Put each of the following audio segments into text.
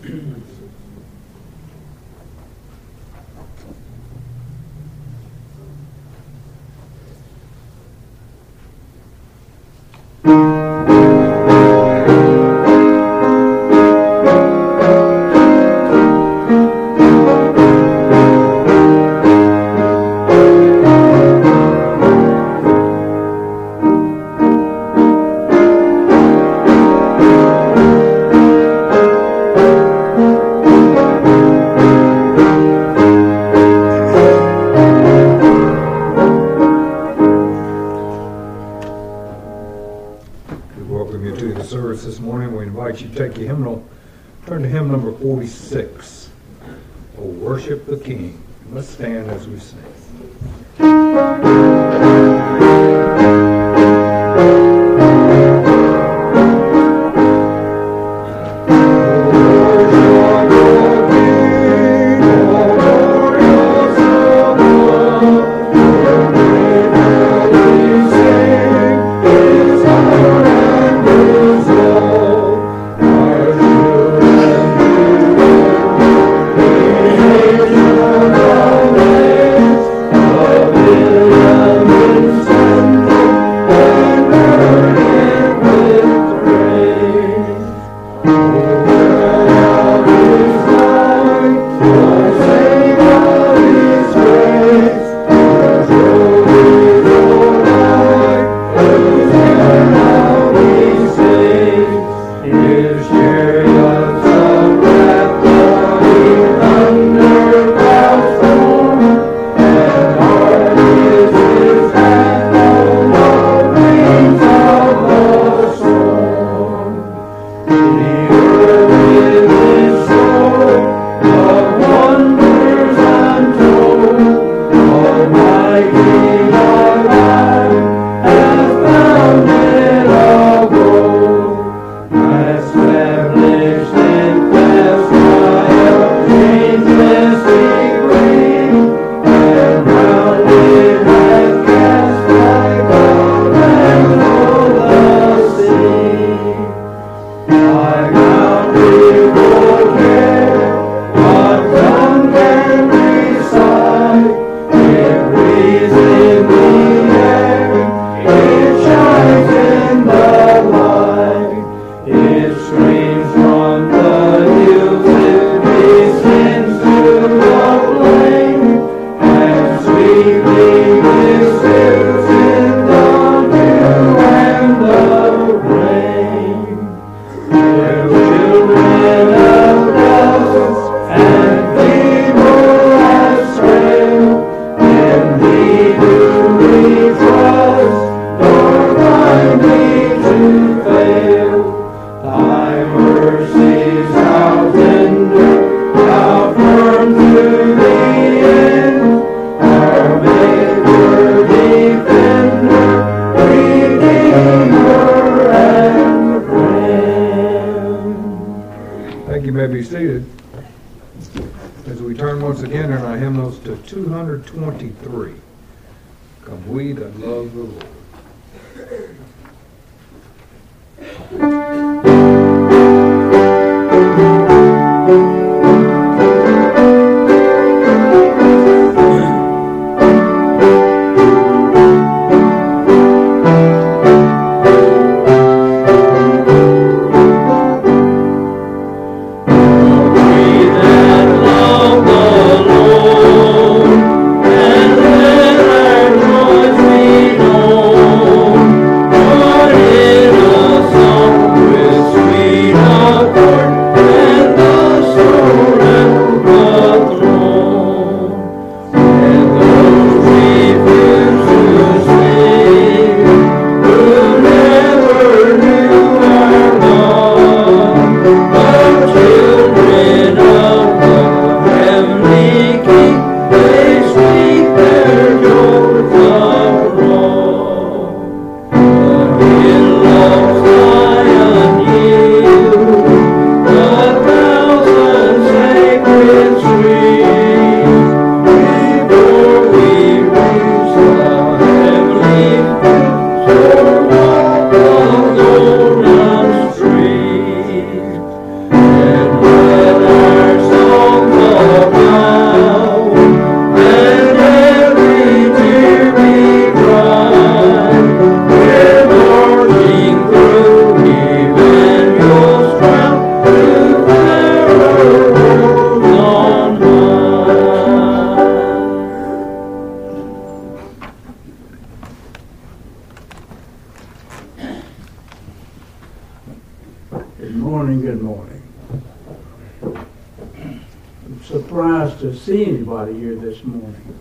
Turn to hymn number 46, "O Worship the King." Let's stand as we sing. Be seated as we turn once again in our hymnals to 223. Come we that love the Lord. Oh Good morning, good morning. I'm surprised to see anybody here this morning.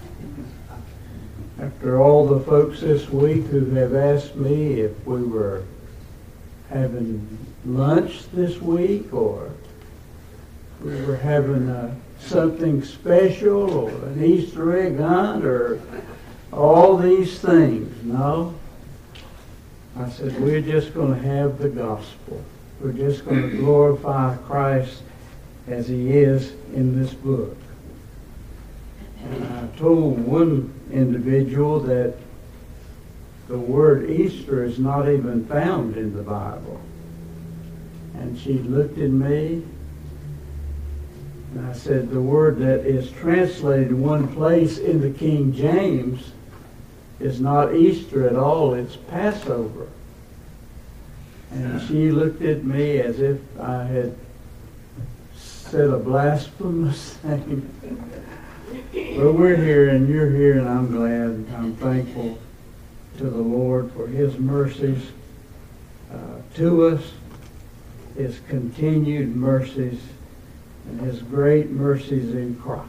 After all the folks this week who have asked me if we were having lunch this week or if we were having something special or an Easter egg hunt or all these things. No. I said, we're just going to have the gospel. We're just going to glorify Christ as he is in this book. And I told one individual that the word Easter is not even found in the Bible. And she looked at me, and I said, the word that is translated in one place in the King James is not Easter at all, it's Passover. And she looked at me as if I had said a blasphemous thing. But we're here and you're here, and I'm glad. I'm thankful to the Lord for his mercies to us, his continued mercies, and his great mercies in Christ.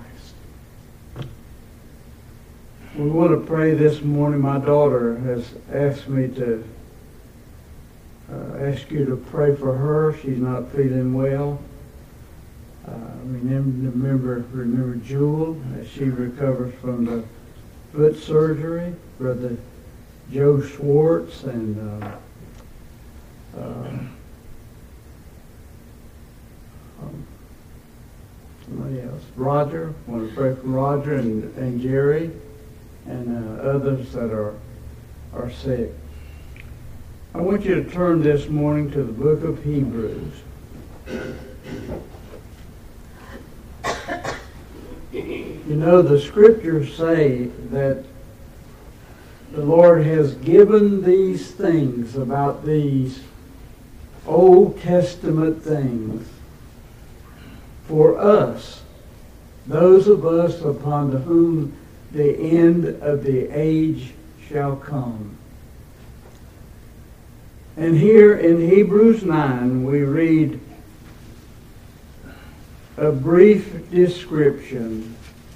We want to pray this morning. My daughter has asked me to ask you to pray for her. She's not feeling well. Remember Jewel as she recovers from the foot surgery. Brother Joe Schwartz and somebody else. Roger. I want to pray for Roger and Jerry and others that are sick. I want you to turn this morning to the book of Hebrews. You know, the scriptures say that the Lord has given these things about these Old Testament things for us, those of us upon whom the end of the age shall come. And here in Hebrews 9 we read a brief description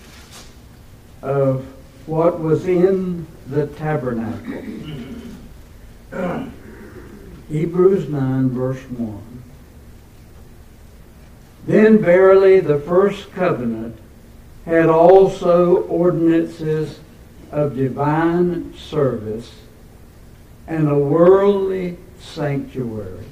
of what was in the tabernacle. Hebrews 9 verse 1. Then verily the first covenant had also ordinances of divine service and a worldly sanctuary.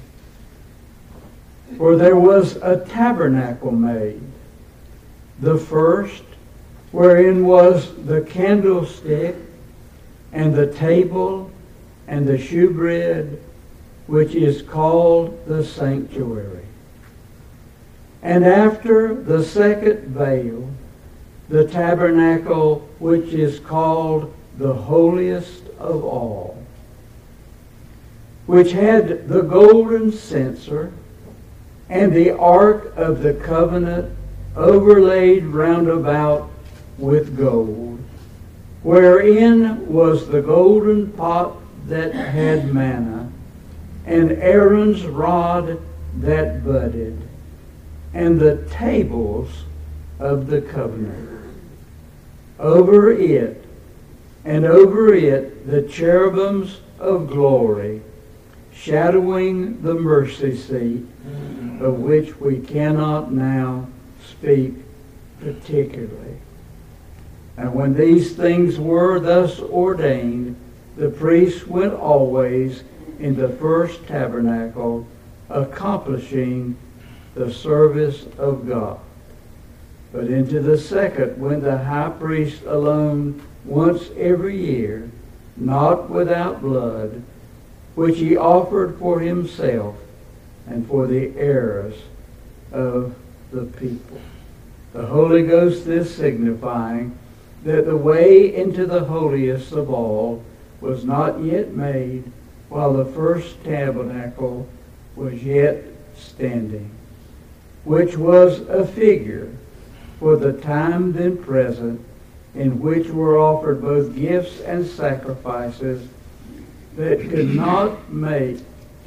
For there was a tabernacle made, the first, wherein was the candlestick and the table and the shewbread, which is called the sanctuary. And after the second veil, the tabernacle which is called the holiest of all, which had the golden censer and the ark of the covenant overlaid round about with gold, wherein was the golden pot that had manna, and Aaron's rod that budded, and the tables of the covenant. Over it, and over it the cherubims of glory, shadowing the mercy seat, of which we cannot now speak particularly. And when these things were thus ordained, the priest went always in the first tabernacle, accomplishing the service of God. But into the second went the high priest alone once every year, not without blood, which he offered for himself and for the errors of the people. The Holy Ghost is signifying that the way into the holiest of all was not yet made while the first tabernacle was yet standing, which was a figure for the time then present, in which were offered both gifts and sacrifices that could not make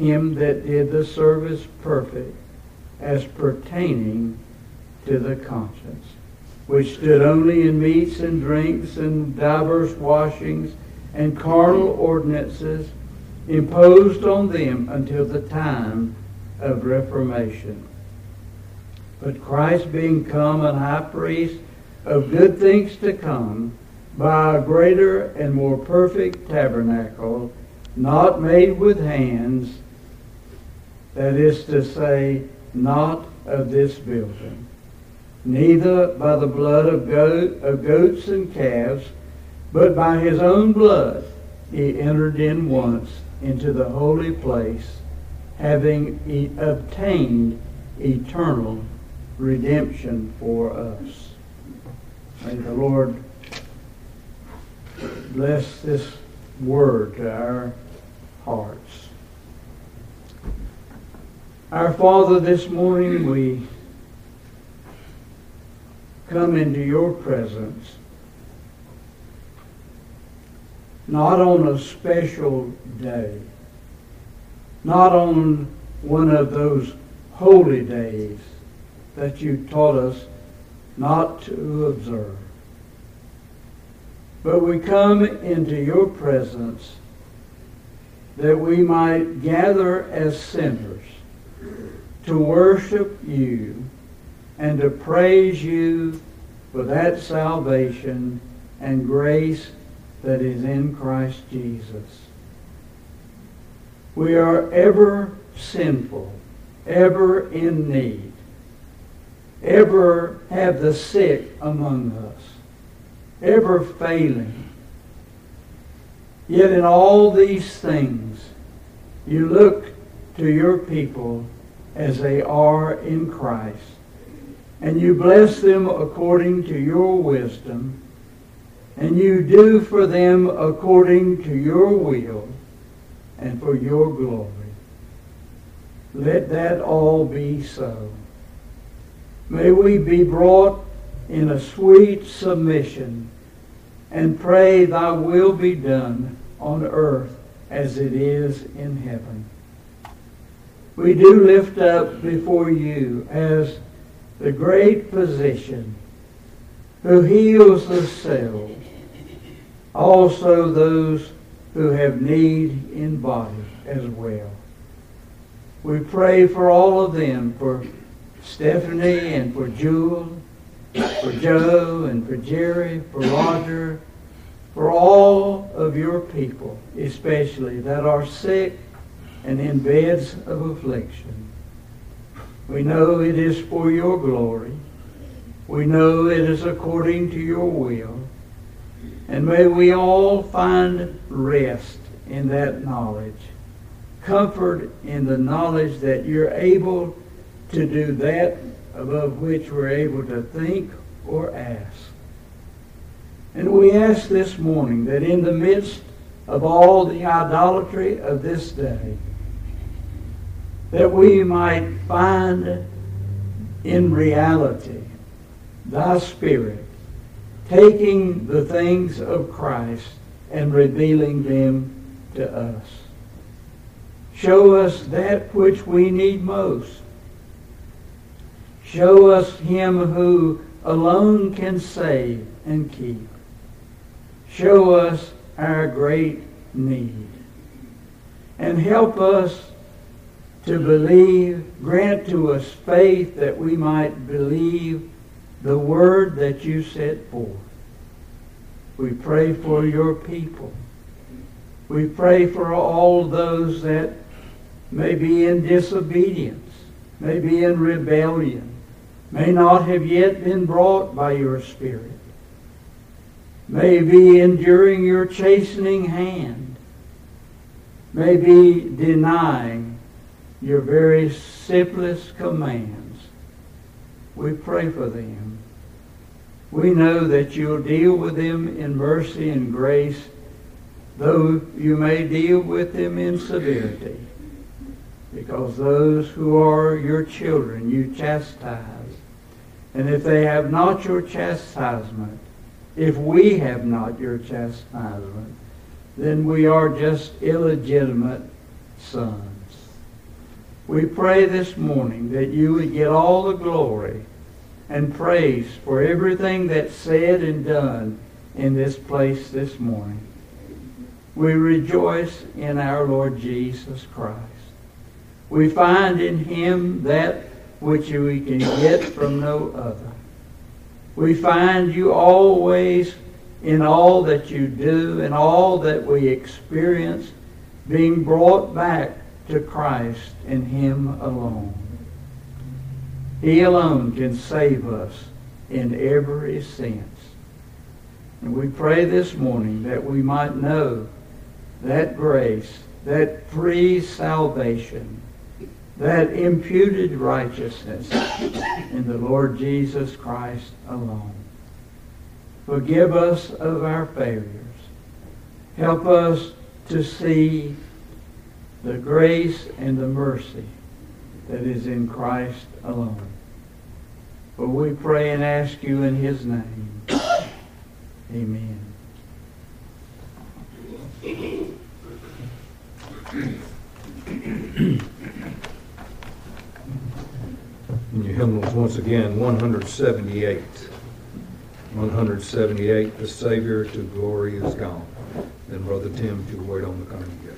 him that did the service perfect, as pertaining to the conscience, which stood only in meats and drinks and divers washings and carnal ordinances imposed on them until the time of reformation. But Christ being come an high priest of good things to come, by a greater and more perfect tabernacle, not made with hands, that is to say, not of this building, neither by the blood of goats and calves, but by his own blood he entered in once into the holy place, having obtained eternal redemption for us. May the Lord bless this word to our hearts. Our Father, this morning we come into your presence, not on a special day, not on one of those holy days that you taught us not to observe. But we come into your presence that we might gather as sinners to worship you and to praise you for that salvation and grace that is in Christ Jesus. We are ever sinful, ever in need, ever have the sick among us, ever failing. Yet in all these things, you look to your people as they are in Christ, and you bless them according to your wisdom, and you do for them according to your will and for your glory. Let that all be so. May we be brought in a sweet submission and pray thy will be done on earth as it is in heaven. We do lift up before you as the great physician who heals the sick, also those who have need in body as well. We pray for all of them, for Stephanie and for Jewel, for Joe and for Jerry, for Roger, for all of your people, especially that are sick and in beds of affliction. We know it is for your glory. We know it is according to your will. And may we all find rest in that knowledge, comfort in the knowledge that you're able to do that above which we're able to think or ask. And we ask this morning that in the midst of all the idolatry of this day, that we might find in reality thy Spirit taking the things of Christ and revealing them to us. Show us that which we need most. Show us him who alone can save and keep. Show us our great need. And help us to believe, grant to us faith that we might believe the word that you set forth. We pray for your people. We pray for all those that may be in disobedience, may be in rebellion, may not have yet been brought by your Spirit, may be enduring your chastening hand, may be denying your very simplest commands. We pray for them. We know that you'll deal with them in mercy and grace, though you may deal with them in severity, because those who are your children you chastise. And if they have not your chastisement, if we have not your chastisement, then we are just illegitimate sons. We pray this morning that you would get all the glory and praise for everything that's said and done in this place this morning. We rejoice in our Lord Jesus Christ. We find in him that which we can get from no other. We find you always in all that you do and all that we experience being brought back to Christ and him alone. He alone can save us in every sense. And we pray this morning that we might know that grace, that free salvation, that imputed righteousness in the Lord Jesus Christ alone. Forgive us of our failures. Help us to see the grace and the mercy that is in Christ alone. For we pray and ask you in his name. Amen. In your hymnals, once again, 178. 178, the Savior to glory is gone. Then Brother Tim, if you wait on the congregation.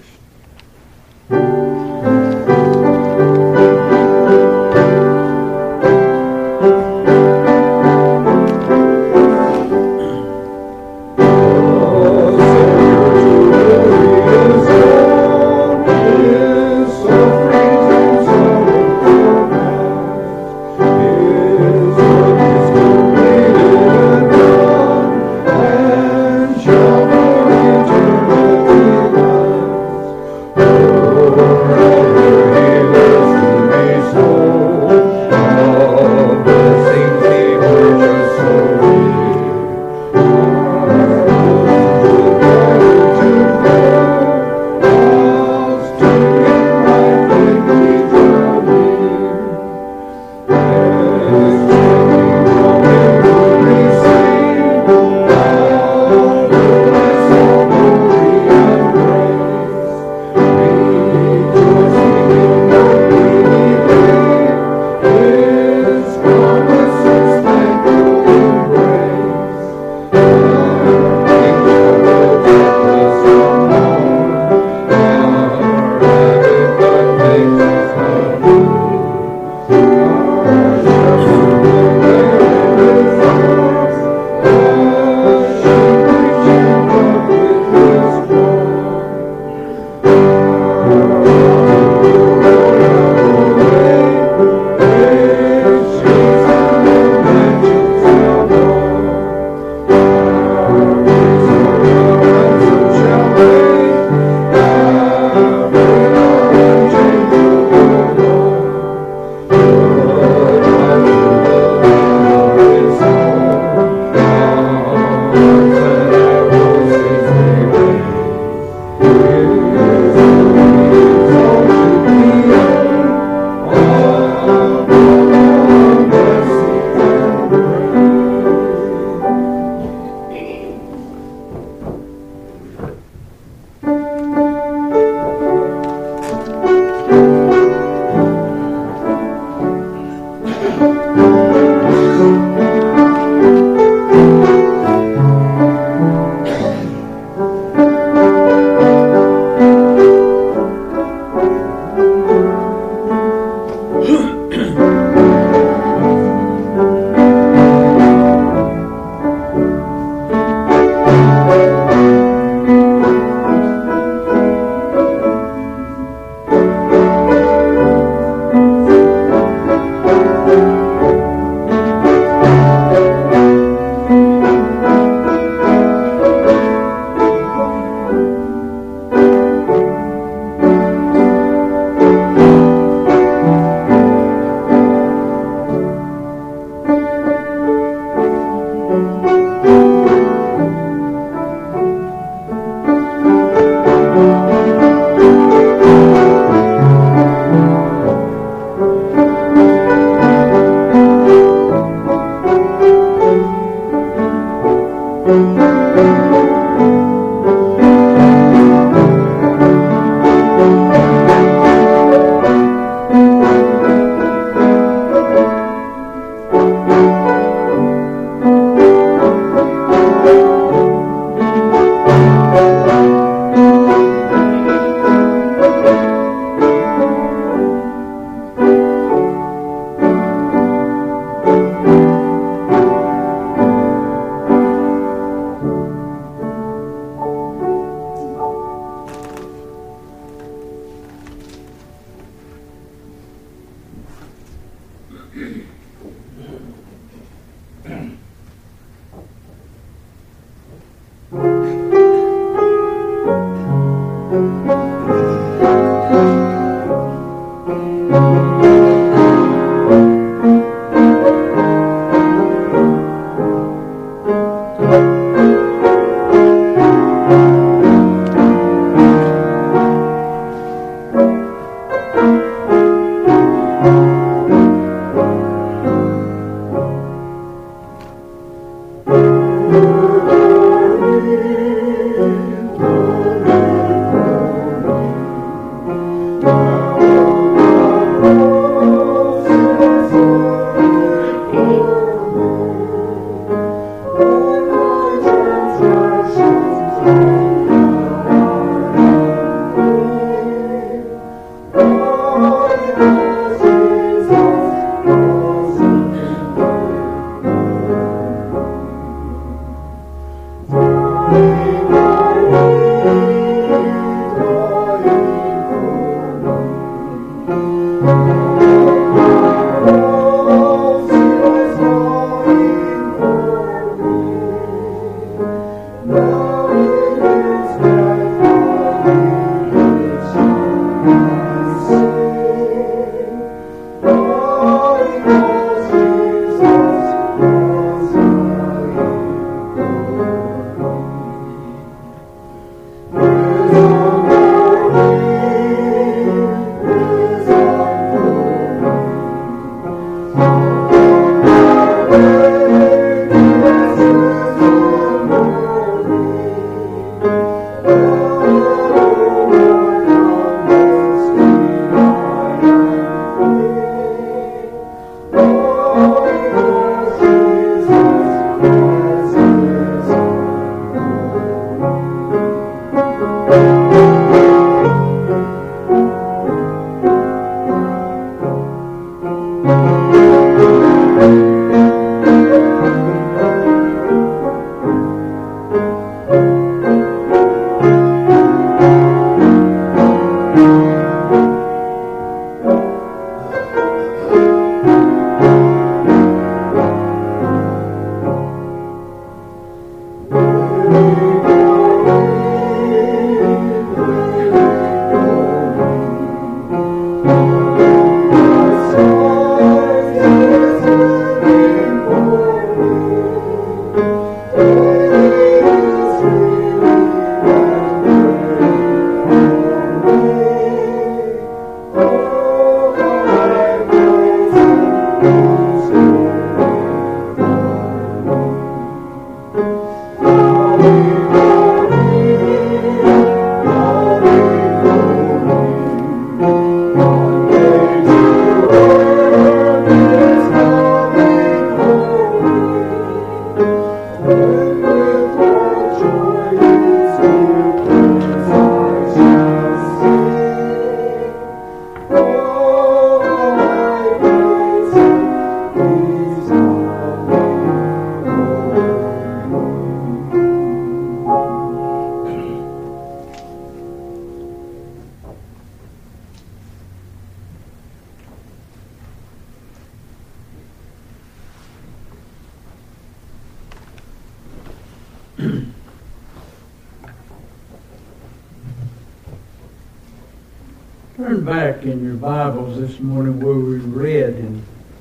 Turn back in your Bibles this morning where we read in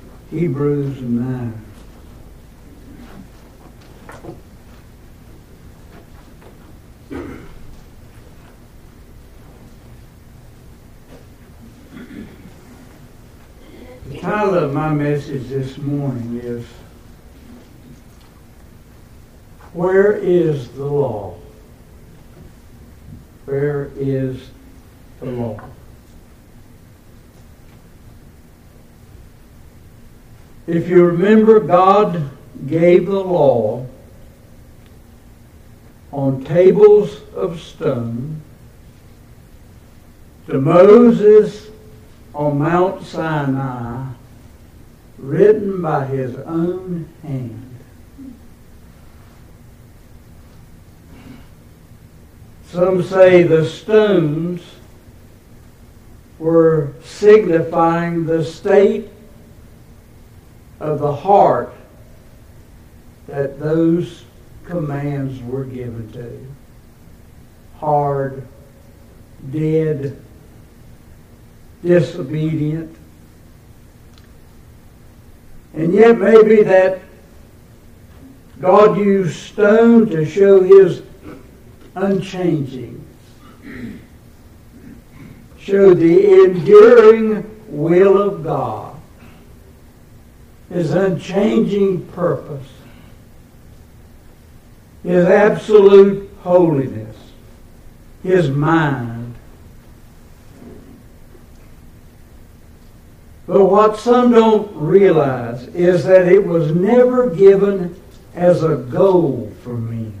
Hebrews 9. The title of my message this morning is, Where is the Law? Where is the law? If you remember, God gave the law on tables of stone to Moses on Mount Sinai, written by his own hand. Some say the stones were signifying the state of the heart that those commands were given to. Hard, dead, disobedient. And yet maybe that God used stone to show His unchanging, show the enduring will of God, His unchanging purpose, His absolute holiness, His mind. But what some don't realize is that it was never given as a goal for men.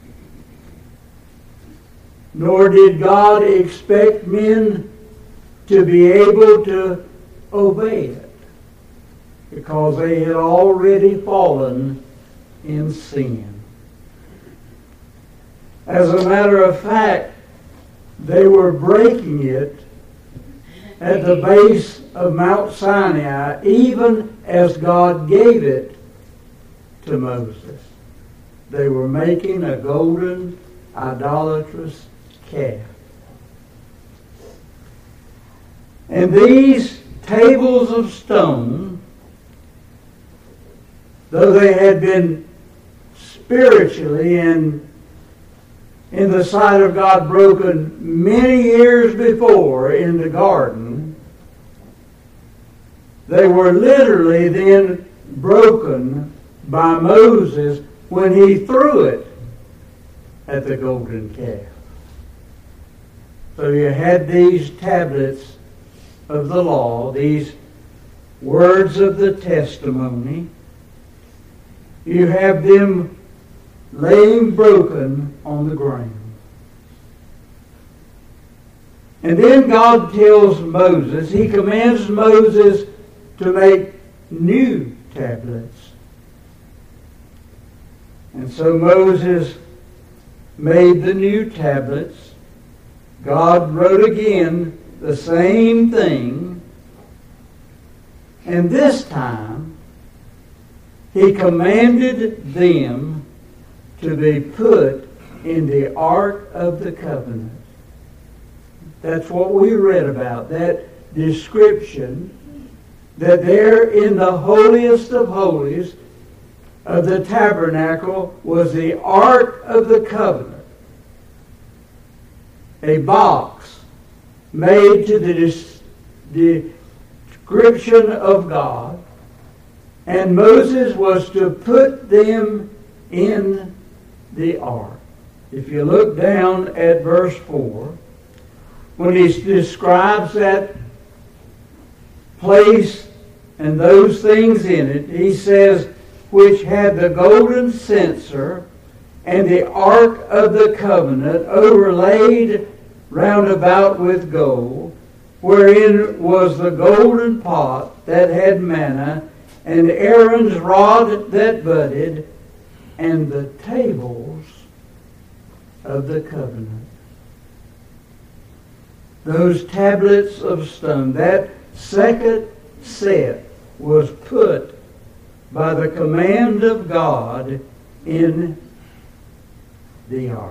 Nor did God expect men to be able to obey it, because they had already fallen in sin. As a matter of fact, they were breaking it at the base of Mount Sinai, even as God gave it to Moses. They were making a golden, idolatrous calf. And these tables of stone, though they had been spiritually and in the sight of God broken many years before in the garden, they were literally then broken by Moses when he threw it at the golden calf. So you had these tablets of the law, these words of the testimony. You have them laying broken on the ground. And then God tells Moses, He commands Moses to make new tablets. And so Moses made the new tablets. God wrote again the same thing. And this time, He commanded them to be put in the Ark of the Covenant. That's what we read about, that description, that there in the holiest of holies of the tabernacle was the Ark of the Covenant, a box made to the description of God, and Moses was to put them in the ark. If you look down at verse 4, when he describes that place and those things in it, he says, which had the golden censer and the ark of the covenant overlaid round about with gold, wherein was the golden pot that had manna, and Aaron's rod that budded, and the tables of the covenant. Those tablets of stone, that second set was put by the command of God in the ark.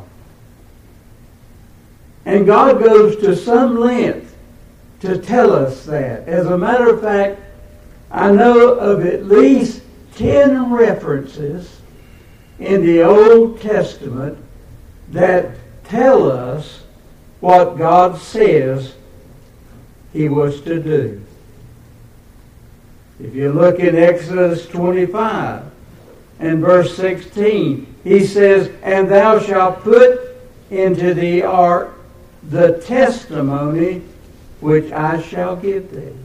And God goes to some length to tell us that. As a matter of fact, I know of at least 10 references in the Old Testament that tell us what God says He was to do. If you look in Exodus 25 and verse 16, He says, and thou shalt put into the ark the testimony which I shall give thee.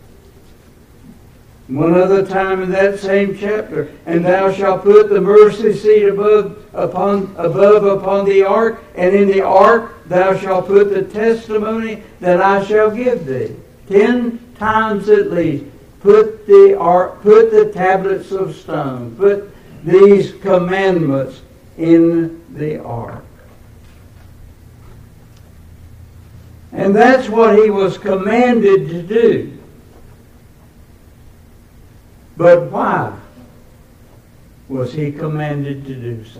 One other time in that same chapter, and thou shalt put the mercy seat above upon the ark, and in the ark thou shalt put the testimony that I shall give thee. 10 times at least, put the ark, put the tablets of stone, put these commandments in the ark. And that's what he was commanded to do. But why was he commanded to do so?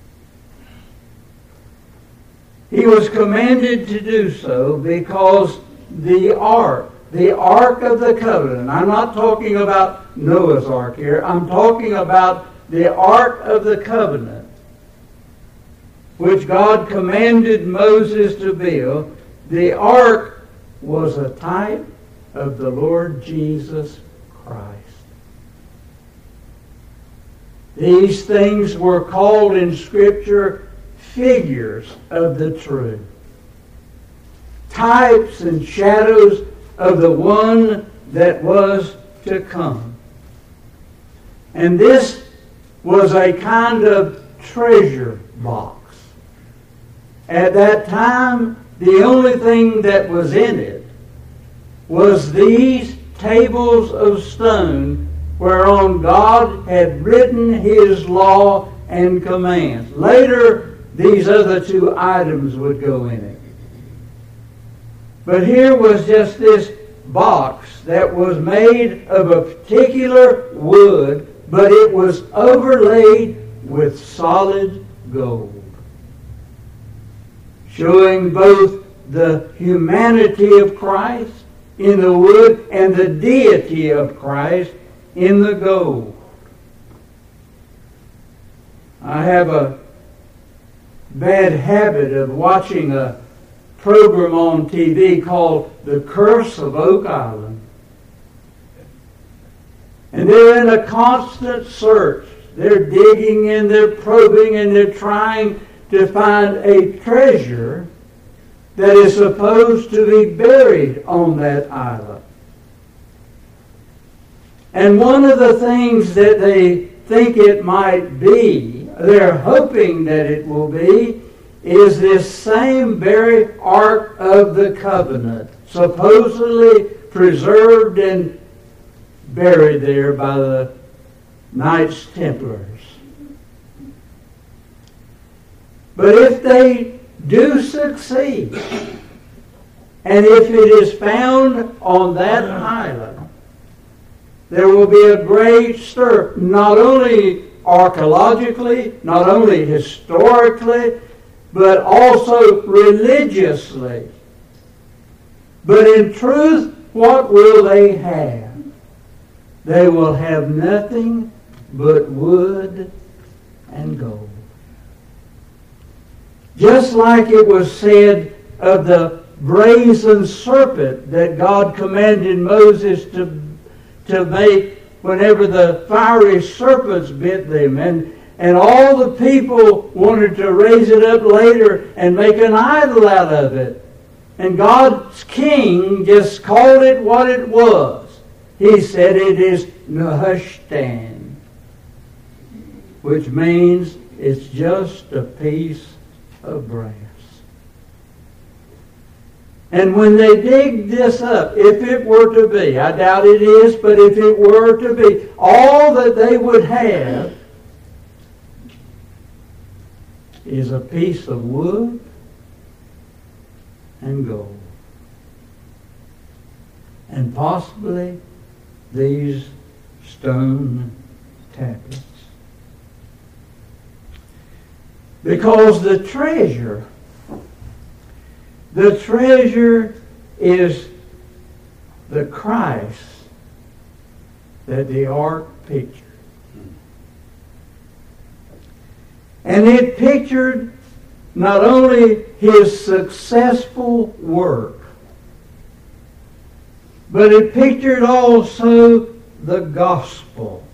He was commanded to do so because the ark of the covenant, I'm not talking about Noah's ark here, I'm talking about the ark of the covenant, which God commanded Moses to build. The ark was a type of the Lord Jesus Christ. These things were called in Scripture figures of the truth, types and shadows of the one that was to come. And this was a kind of treasure box. At that time, the only thing that was in it was these tables of stone whereon God had written His law and commands. Later, these other two items would go in it. But here was just this box that was made of a particular wood, but it was overlaid with solid gold, showing both the humanity of Christ in the wood and the deity of Christ in the gold. I have a bad habit of watching a program on TV called The Curse of Oak Island. And they're in a constant search. They're digging and they're probing and they're trying to find a treasure that is supposed to be buried on that island. And one of the things that they think it might be, they're hoping that it will be, is this same very Ark of the Covenant, supposedly preserved and buried there by the Knights Templars. But if they do succeed, and if it is found on that island, there will be a great stir, not only archaeologically, not only historically, but also religiously. But in truth, what will they have? They will have nothing but wood and gold. Just like it was said of the brazen serpent that God commanded Moses to make whenever the fiery serpents bit them. And all the people wanted to raise it up later and make an idol out of it. And God's king just called it what it was. He said it is Nehushtan, which means it's just a piece of brass. And when they dig this up, if it were to be, I doubt it is, but if it were to be, all that they would have is a piece of wood and gold. And possibly these stone tablets. Because the treasure is the Christ that the ark pictured. And it pictured not only his successful work, but it pictured also the gospel.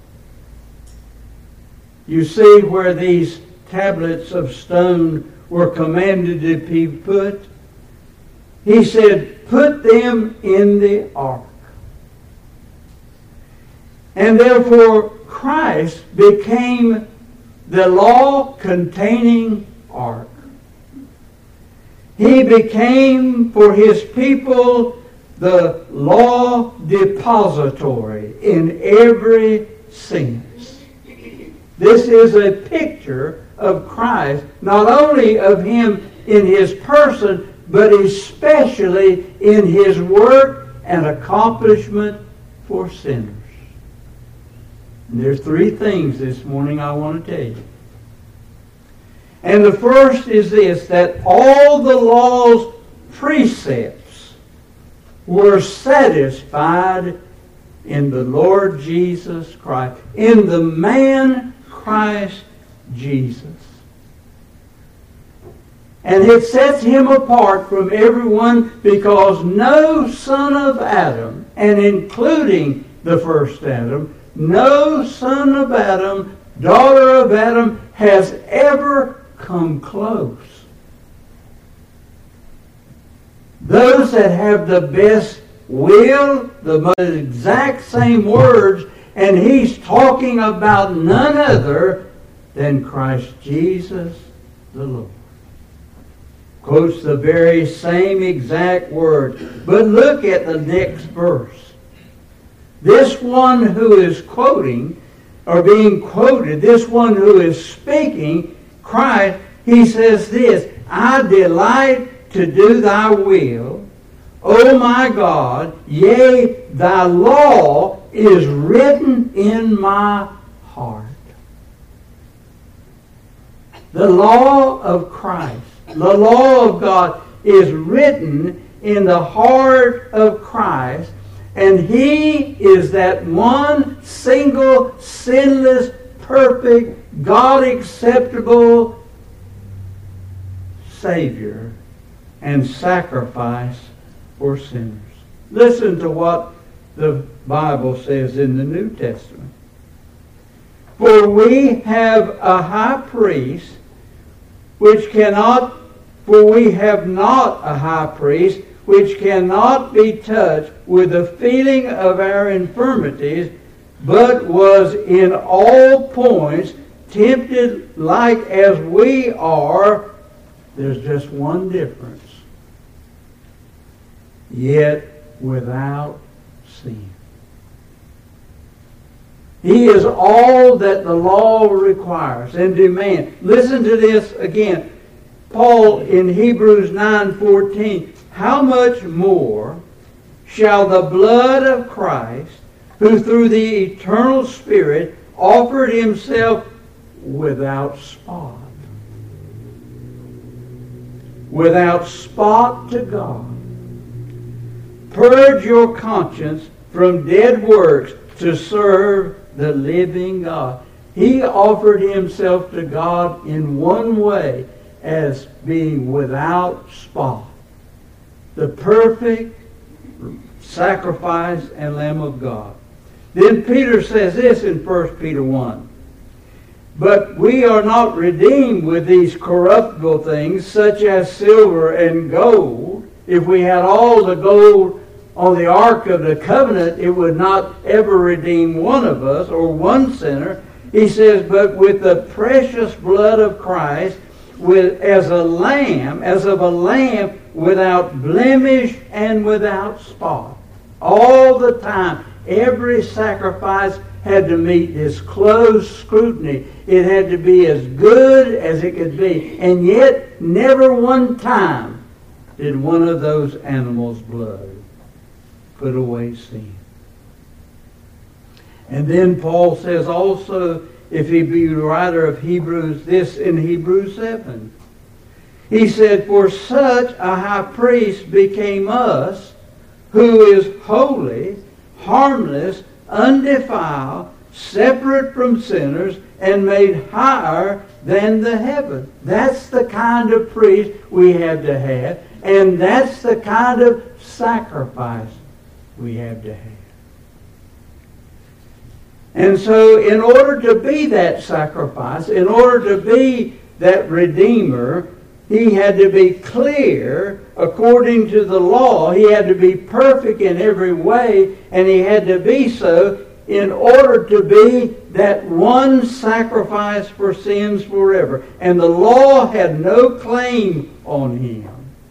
You see where these tablets of stone were commanded to be put? He said, put them in the ark. And therefore Christ became the law-containing ark. He became for his people the law depository in every sense. This is a picture of Christ, not only of him in his person, but especially in his work and accomplishment for sinners. And there's three things this morning I want to tell you. And the first is this, that all the law's precepts were satisfied in the Lord Jesus Christ, in the man Christ Jesus. And it sets him apart from everyone because no son of Adam, and including the first Adam, no son of Adam, daughter of Adam, has ever come close. Those that have the best will, the most exact same words, and he's talking about none other than Christ Jesus the Lord. Quotes the very same exact word. But look at the next verse. This one who is quoting, or being quoted, this one who is speaking, Christ, he says this, I delight to do thy will, O my God, yea, thy law is written in my heart. The law of Christ, the law of God is written in the heart of Christ, and he is that one single, sinless, perfect, God-acceptable Savior and sacrifice for sinners. Listen to what the Bible says in the New Testament. For we have a high priest for we have not a high priest which cannot be touched with the feeling of our infirmities, but was in all points tempted like as we are. There's just one difference. Yet without sin. He is all that the law requires and demands. Listen to this again. Paul in Hebrews 9:14. How much more shall the blood of Christ, who through the eternal Spirit offered himself without spot to God, purge your conscience from dead works to serve the living God. He offered himself to God in one way, as being without spot. The perfect sacrifice and Lamb of God. Then Peter says this in 1 Peter 1. But we are not redeemed with these corruptible things, such as silver and gold. If we had all the gold on the Ark of the Covenant, it would not ever redeem one of us or one sinner. He says, but with the precious blood of Christ, as of a lamb without blemish and without spot. All the time, every sacrifice had to meet this close scrutiny. It had to be as good as it could be. And yet, never one time did one of those animals' blood put away sin. And then Paul says also, if he be the writer of Hebrews, this in Hebrews 7. He said, for such a high priest became us, who is holy, harmless, undefiled, separate from sinners, and made higher than the heaven. That's the kind of priest we have to have, and that's the kind of sacrifice we have to have. And so in order to be that sacrifice, in order to be that Redeemer, he had to be clear according to the law. He had to be perfect in every way, and he had to be so in order to be that one sacrifice for sins forever. And the law had no claim on him.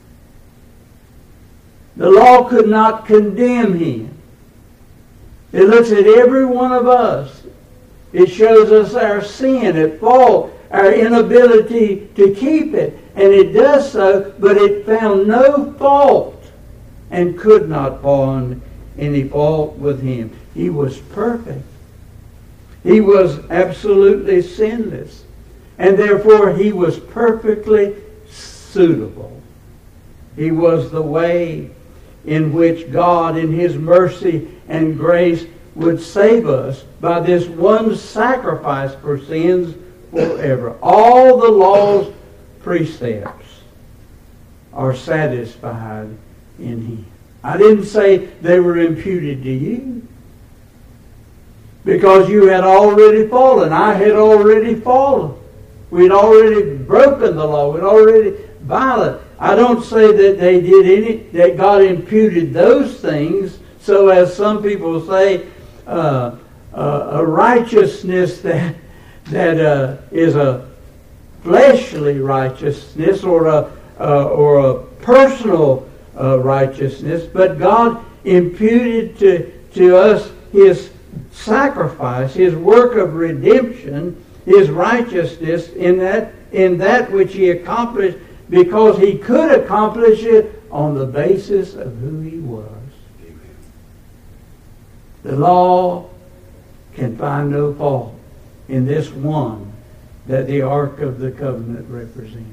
The law could not condemn him. It looks at every one of us. It shows us our sin at fault, our inability to keep it. And it does so, but it found no fault and could not find any fault with him. He was perfect. He was absolutely sinless. And therefore he was perfectly suitable. He was the way in which God, in His mercy and grace, would save us by this one sacrifice for sins forever. All the law's precepts are satisfied in Him. I didn't say they were imputed to you, because you had already fallen. I had already fallen. We'd already broken the law. We'd already violated. I don't say that they did that God imputed those things, so as some people say, a righteousness that is a fleshly righteousness or a personal righteousness, but God imputed to us His sacrifice, His work of redemption, His righteousness in that which He accomplished, because He could accomplish it on the basis of who He was. Amen. The law can find no fault in this one that the Ark of the Covenant represents.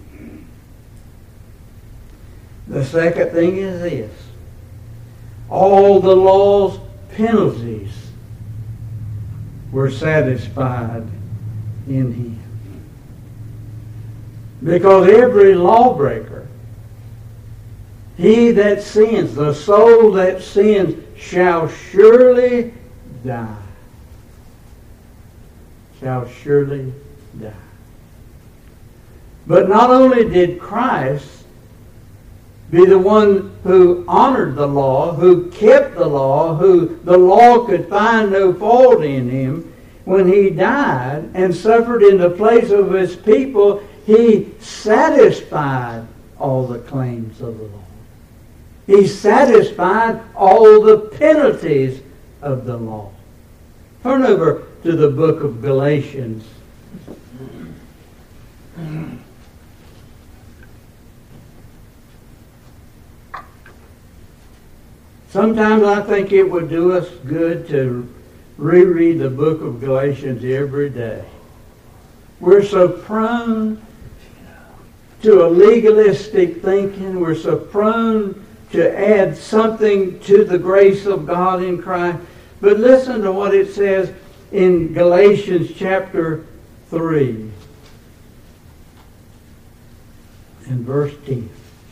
The second thing is this: all the law's penalties were satisfied in Him. Because every lawbreaker, he that sins, the soul that sins, shall surely die. Shall surely die. But not only did Christ be the one who honored the law, who kept the law, who the law could find no fault in Him, when He died and suffered in the place of His people, He satisfied all the claims of the law. He satisfied all the penalties of the law. Turn over to the book of Galatians. Sometimes I think it would do us good to reread the book of Galatians every day. We're so prone to a legalistic thinking. We're so prone to add something to the grace of God in Christ. But listen to what it says in Galatians chapter 3 and verse 10.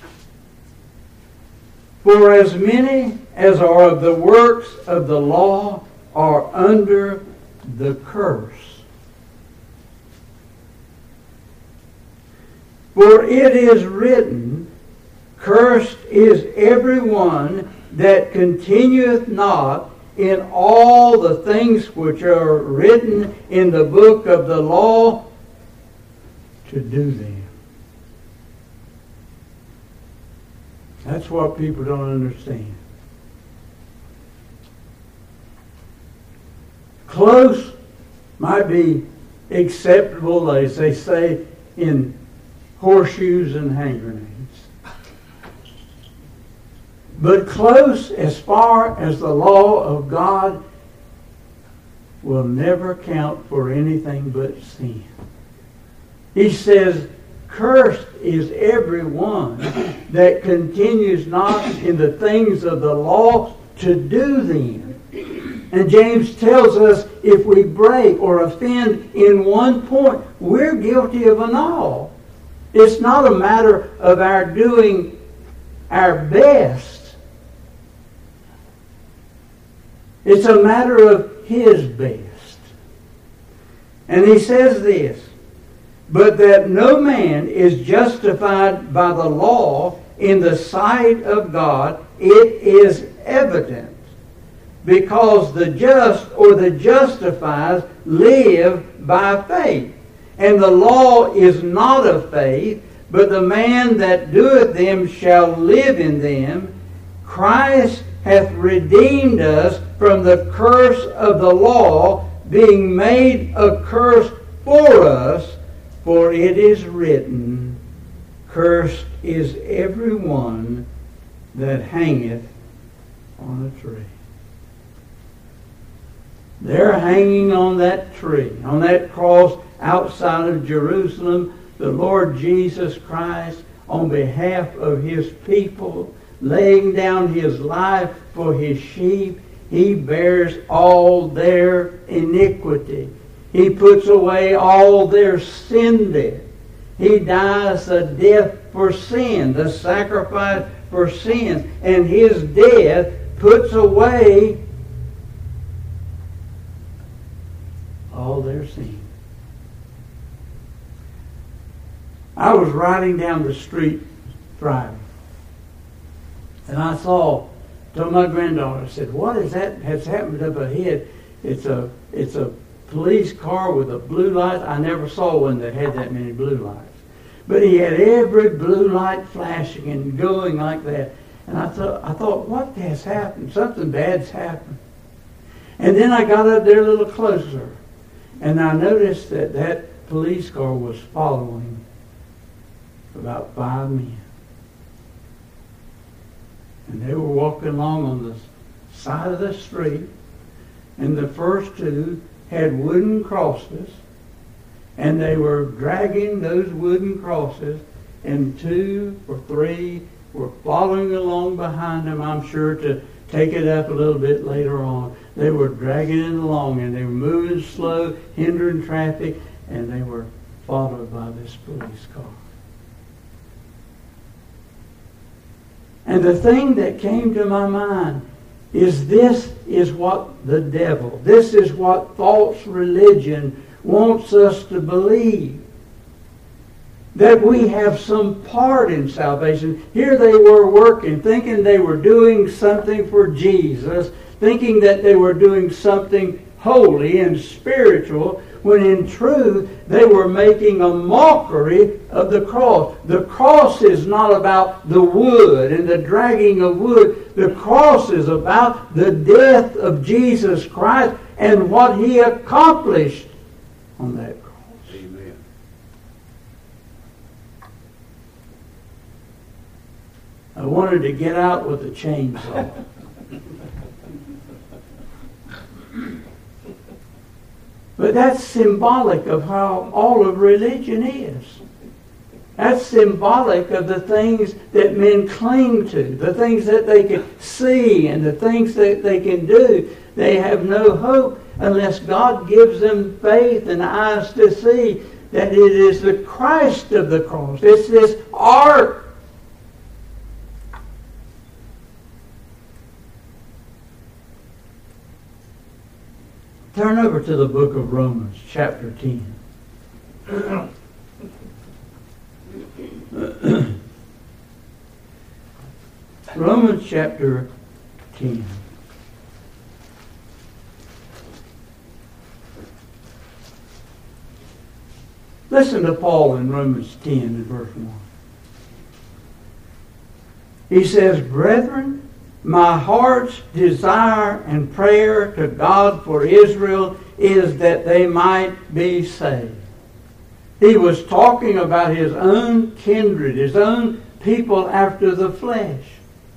For as many as are of the works of the law are under the curse. For it is written, cursed is every one that continueth not in all the things which are written in the book of the law to do them. That's what people don't understand. Close might be acceptable, as they say, in horseshoes and hand grenades. But close, as far as the law of God, will never count for anything but sin. He says, cursed is every one that continues not in the things of the law to do them. And James tells us if we break or offend in one point, we're guilty of an all. It's not a matter of our doing our best. It's a matter of His best. And he says this, but that no man is justified by the law in the sight of God, it is evident. Because the just or the justified live by faith. And the law is not of faith, but the man that doeth them shall live in them. Christ hath redeemed us from the curse of the law, being made a curse for us, for it is written, cursed is every one that hangeth on a tree. There hanging on that tree, on that cross outside of Jerusalem, the Lord Jesus Christ, on behalf of His people, laying down His life for His sheep. He bears all their iniquity. He puts away all their sin debt. He dies a death for sin, the sacrifice for sin. And His death puts away all their sin. I was riding down the street Friday, and I told my granddaughter, I said, "What is that has happened up ahead? It's a police car with a blue light." I never saw one that had that many blue lights. But he had every blue light flashing and going like that. And I thought, what has happened? Something bad's happened. And then I got up there a little closer, and I noticed that police car was following about 5 men. And they were walking along on the side of the street, and the first two had wooden crosses, and they were dragging those wooden crosses, and 2 or 3 were following along behind them, I'm sure, to take it up a little bit later on. They were dragging it along, and they were moving slow, hindering traffic, and they were followed by this police car. And the thing that came to my mind is this is what the devil, this is what false religion wants us to believe. That we have some part in salvation. Here they were working, thinking they were doing something for Jesus, thinking that they were doing something holy and spiritual, when in truth they were making a mockery of the cross. The cross is not about the wood and the dragging of wood. The cross is about the death of Jesus Christ and what He accomplished on that cross. Amen. I wanted to get out with a chainsaw. But that's symbolic of how all of religion is. That's symbolic of the things that men cling to, the things that they can see and the things that they can do. They have no hope unless God gives them faith and eyes to see that it is the Christ of the cross. It's this ark. Turn over to the book of Romans, chapter 10. Romans chapter 10. Listen to Paul in Romans 10 and verse 1. He says, "Brethren, my heart's desire and prayer to God for Israel is that they might be saved." He was talking about his own kindred, his own people after the flesh.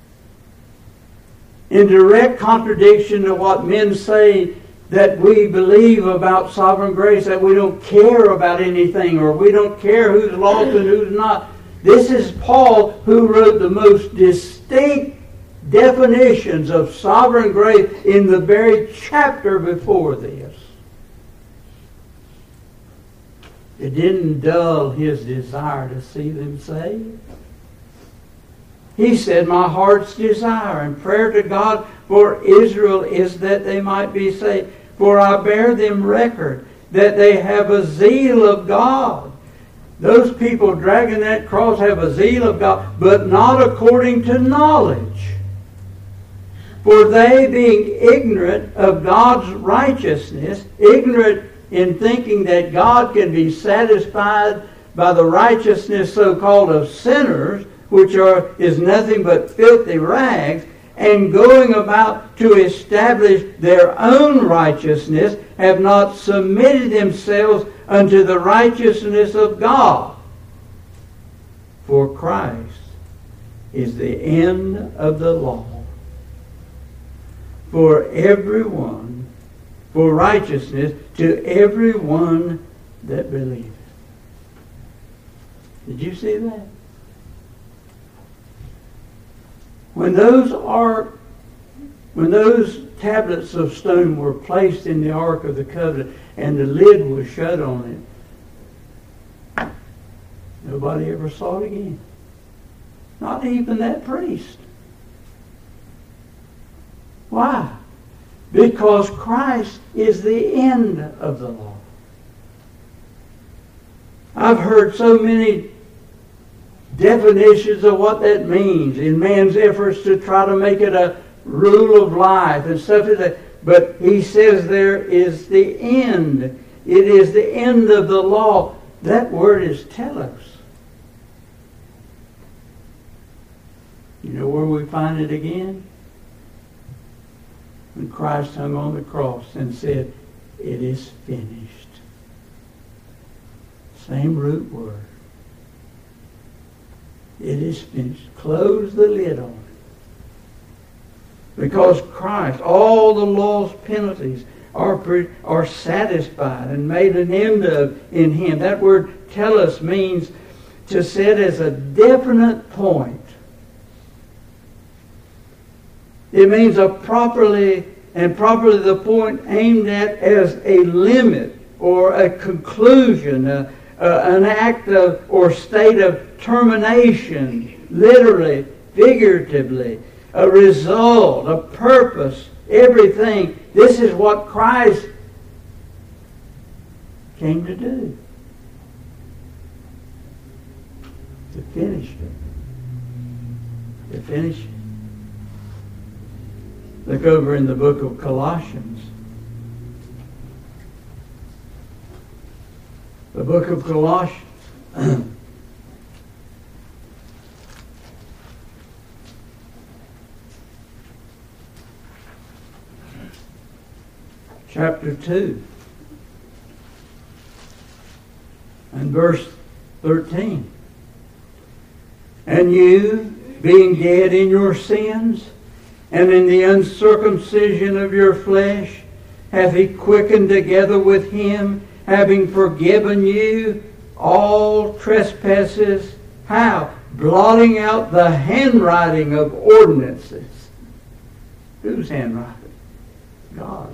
In direct contradiction to what men say that we believe about sovereign grace, that we don't care about anything, or we don't care who's lost and who's not. This is Paul who wrote the most distinct definitions of sovereign grace in the very chapter before this. It didn't dull his desire to see them saved. He said, "My heart's desire and prayer to God for Israel is that they might be saved. For I bear them record that they have a zeal of God." Those people dragging that cross have a zeal of God, but not according to knowledge. "For they, being ignorant of God's righteousness," ignorant in thinking that God can be satisfied by the righteousness so-called of sinners, which is nothing but filthy rags, and going about to establish their own righteousness, have not submitted themselves unto the righteousness of God. For Christ is the end of the law for for righteousness to every one that believeth. Did you see that? When those tablets of stone were placed in the Ark of the Covenant and the lid was shut on it, nobody ever saw it again. Not even that priest. Why? Because Christ is the end of the law. I've heard so many definitions of what that means in man's efforts to try to make it a rule of life and stuff like that. But he says there is the end. It is the end of the law. That word is telos. You know where we find it again? When Christ hung on the cross and said, "It is finished." Same root word. It is finished. Close the lid on it. Because Christ, all the law's penalties are satisfied and made an end of in Him. That word telos means to set as a definite point. It means properly the point aimed at as a limit or a conclusion, an act of or state of termination, literally, figuratively, a result, a purpose, everything. This is what Christ came to do. To finish it. To finish it. Look over in the book of Colossians. The book of Colossians. Chapter 2 and verse 13. And you, being dead in your sins, and in the uncircumcision of your flesh, hath He quickened together with Him, having forgiven you all trespasses. How? Blotting out the handwriting of ordinances. Whose handwriting? God's.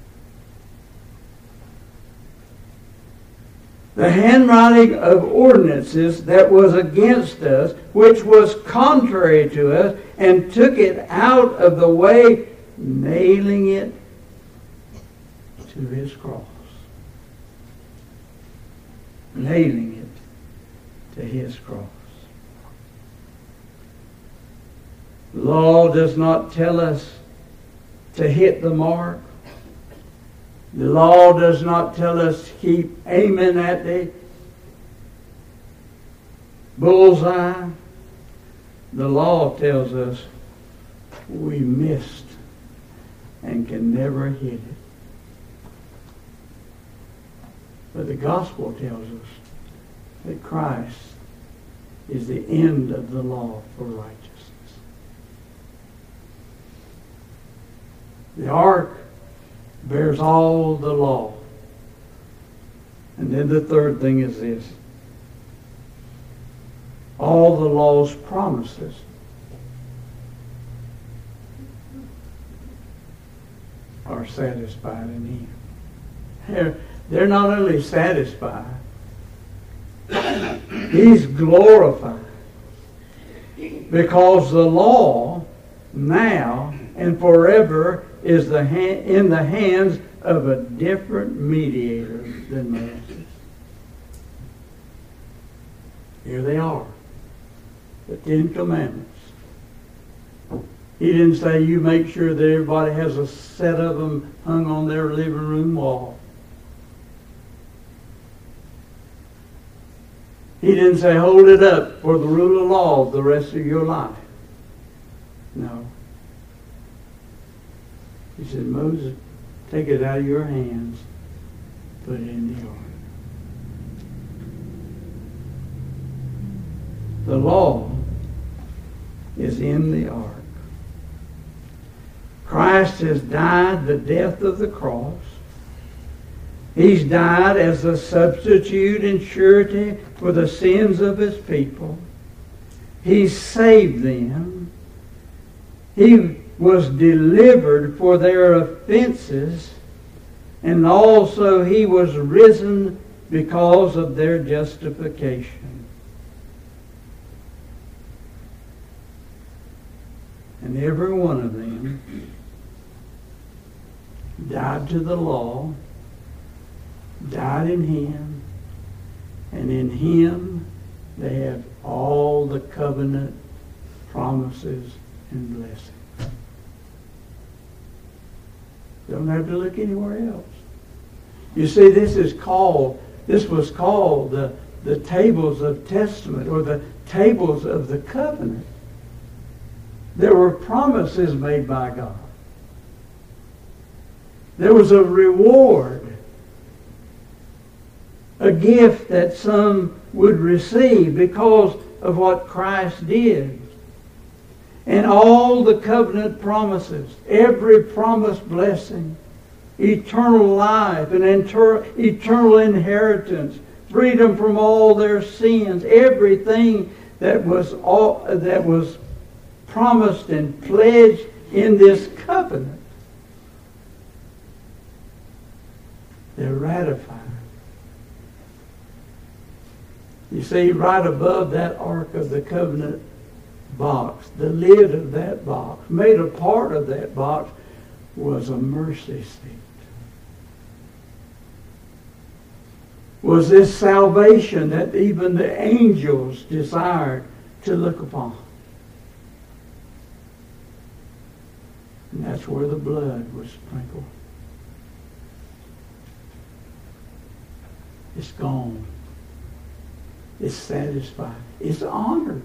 The handwriting of ordinances that was against us, which was contrary to us, and took it out of the way, nailing it to His cross. Nailing it to His cross. The law does not tell us to hit the mark. The law does not tell us to keep aiming at the bullseye. The law tells us we missed and can never hit it. But the gospel tells us that Christ is the end of the law for righteousness. The ark bears all the law. And then the third thing is this. All the law's promises are satisfied in Him. They're not only satisfied, He's glorified. Because the law now and forever is in the hands of a different mediator than Moses. Here they are. The Ten Commandments. He didn't say you make sure that everybody has a set of them hung on their living room wall. He didn't say hold it up for the rule of law the rest of your life. No. He said, Moses, take it out of your hands, put it in the ark. The law is in the ark. Christ has died the death of the cross He's died as a substitute and surety for the sins of His people. He saved them. He was delivered for their offenses, and also He was risen because of their justification. And every one of them died to the law, died in Him, and in Him they have all the covenant promises and blessings. Don't have to look anywhere else. You see, this was called the tables of testament, or the tables of the covenant. There were promises made by God. There was a reward, a gift that some would receive because of what Christ did. And all the covenant promises, every promised blessing, eternal life and eternal inheritance, freedom from all their sins, everything that was promised and pledged in this covenant, they're ratified. You see, right above that Ark of the Covenant box, the lid of that box, made a part of that box, was a mercy seat. Was this salvation that even the angels desired to look upon. And that's where the blood was sprinkled. It's gone. It's satisfied. It's honored.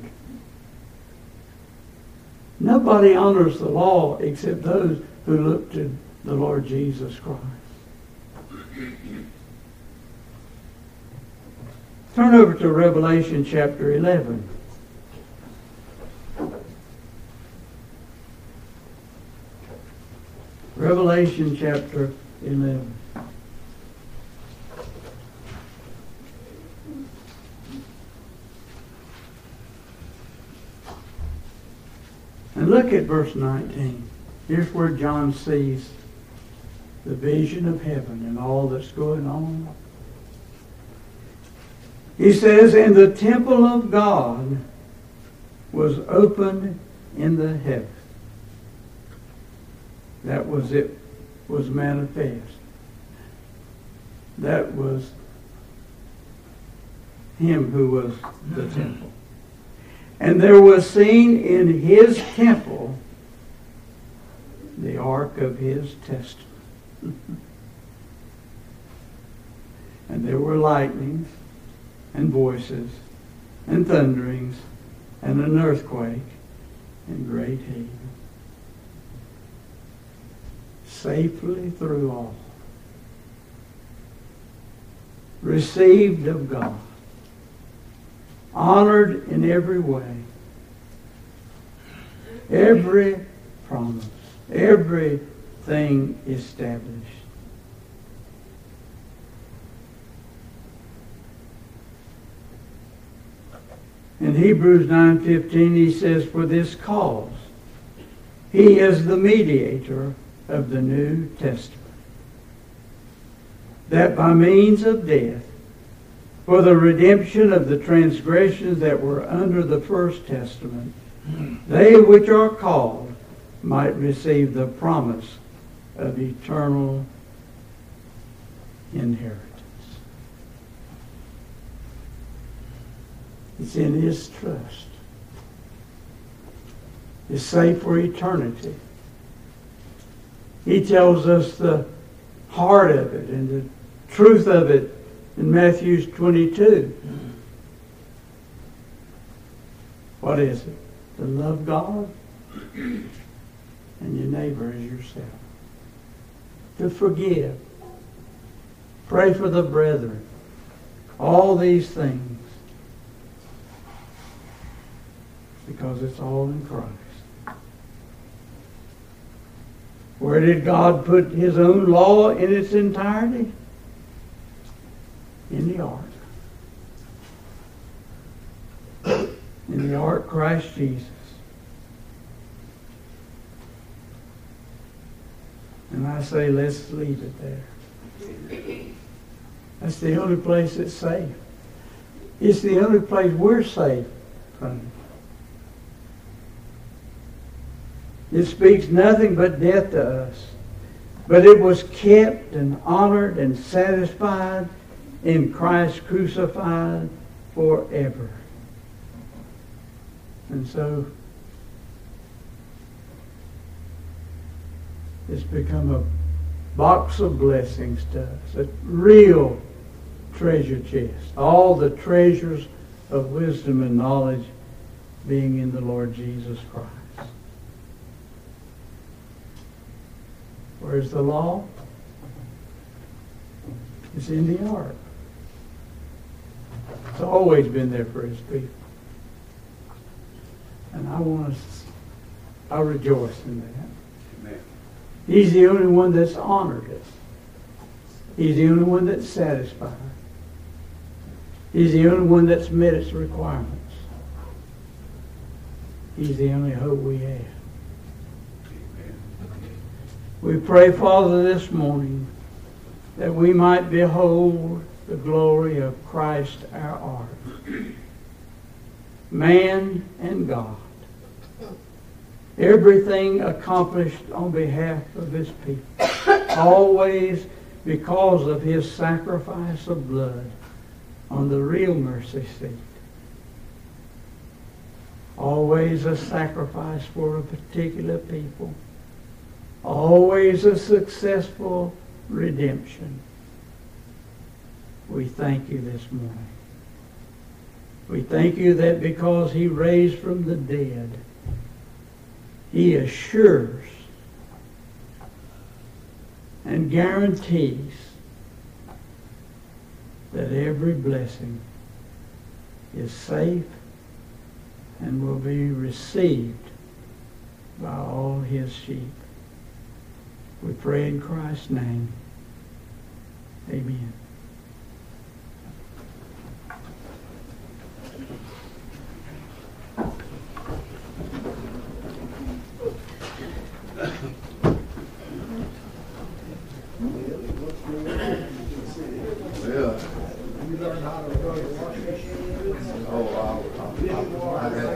Nobody honors the law except those who look to the Lord Jesus Christ. Turn over to Revelation chapter 11. Revelation chapter 11. And look at verse 19. Here's where John sees the vision of heaven and all that's going on. He says, and the temple of God was opened in the heaven. That was it, was manifest. That was Him who was the temple. And there was seen in His temple the ark of His testament. And there were lightnings and voices and thunderings and an earthquake and great hail. Safely through all. Received of God. Honored in every way. Every promise. Everything established. In Hebrews 9:15 he says, for this cause He is the mediator of the New Testament, that by means of death, for the redemption of the transgressions that were under the first testament, they which are called might receive the promise of eternal inheritance. It's in His trust. It's safe for eternity. He tells us the heart of it and the truth of it in Matthew 22. What is it? To love God and your neighbor as yourself. To forgive. Pray for the brethren. All these things. Because it's all in Christ. Where did God put His own law in its entirety? in the ark. In the ark, Christ Jesus. And I say, let's leave it there. That's the only place that's safe. It's the only place we're safe from it. It speaks nothing but death to us. But it was kept and honored and satisfied in Christ crucified forever. And so it's become a box of blessings to us, a real treasure chest. All the treasures of wisdom and knowledge being in the Lord Jesus Christ. Where's the law? It's in the ark. It's always been there for his people. And I rejoice in that. Amen. He's the only one that's honored us. He's the only one that's satisfied. He's the only one that's met its requirements. He's the only hope we have. We pray, Father, this morning that we might behold the glory of Christ our ark. Man and God. Everything accomplished on behalf of his people. Always because of his sacrifice of blood on the real mercy seat. Always a sacrifice for a particular people. Always a successful redemption. We thank you this morning. We thank you that because he raised from the dead, he assures and guarantees that every blessing is safe and will be received by all his sheep. We pray in Christ's name. Amen. Well, you learn how to run a washing machine? Oh, I had